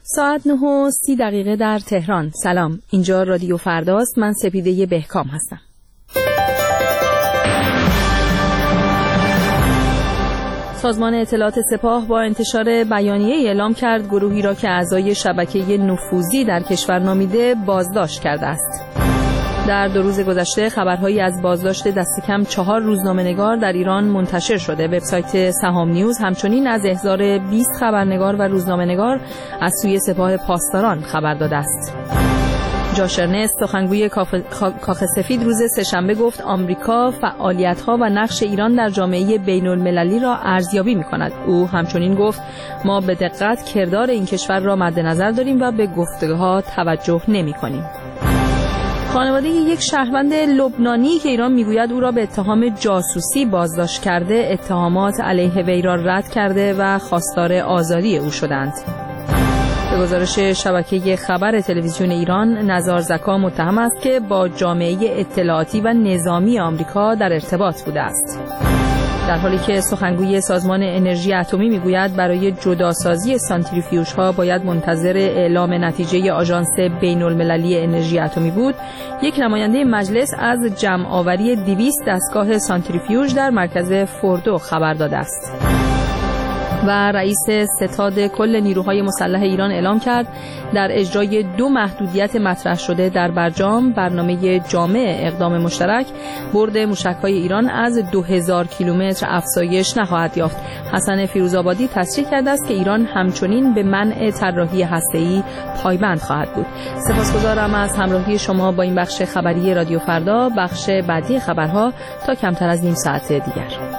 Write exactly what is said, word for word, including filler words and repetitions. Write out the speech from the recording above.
ساعت نه و سی دقیقه در تهران. سلام، اینجا رادیو فرداست. من سپیده بهکام هستم. سازمان اطلاعات سپاه با انتشار بیانیه اعلام کرد گروهی را که اعضای شبکه نفوذی در کشور نامیده بازداشت کرده است. در دو روز گذشته خبرهایی از بازداشت دست کم چهار روزنامه‌نگار در ایران منتشر شده. وبسایت سهام نیوز همچنین از احضار بیست خبرنگار و روزنامه‌نگار از سوی سپاه پاسداران خبر داده است. جاش ارنست، سخنگوی کاخ سفید، روز سه‌شنبه گفت آمریکا فعالیت‌ها و نقش ایران در جامعه بین‌المللی را ارزیابی می‌کند. او همچنین گفت ما به دقت کردار این کشور را مد نظر داریم و به گفتگوها توجه نمی‌کنیم. خانواده یک شهروند لبنانی که ایران میگوید او را به اتهام جاسوسی بازداشت کرده، اتهامات علیه وی را رد کرده و خواستار آزادی او شدند. به گزارش شبکه خبر تلویزیون ایران، نزار زکا متهم است که با جامعه اطلاعاتی و نظامی آمریکا در ارتباط بوده است. در حالی که سخنگوی سازمان انرژی اتمی میگوید برای جداسازی سانتریفیوژها باید منتظر اعلام نتیجه آژانس بین‌المللی انرژی اتمی بود، یک نماینده مجلس از جمع آوری دویست دستگاه سانتریفیوژ در مرکز فوردو خبر داده است. و رئیس ستاد کل نیروهای مسلح ایران اعلام کرد در اجرای دو محدودیت مطرح شده در برجام برنامه جامع اقدام مشترک، برد موشک‌های ایران از دو هزار کیلومتر افزایش نخواهد یافت. حسن فیروزآبادی تصریح کرده است که ایران همچنین به منع طراحی هسته‌ای پایبند خواهد بود. سپاسگزارم از همراهی شما با این بخش خبری رادیو فردا. بخش بعدی خبرها تا کمتر از نیم ساعت دیگر.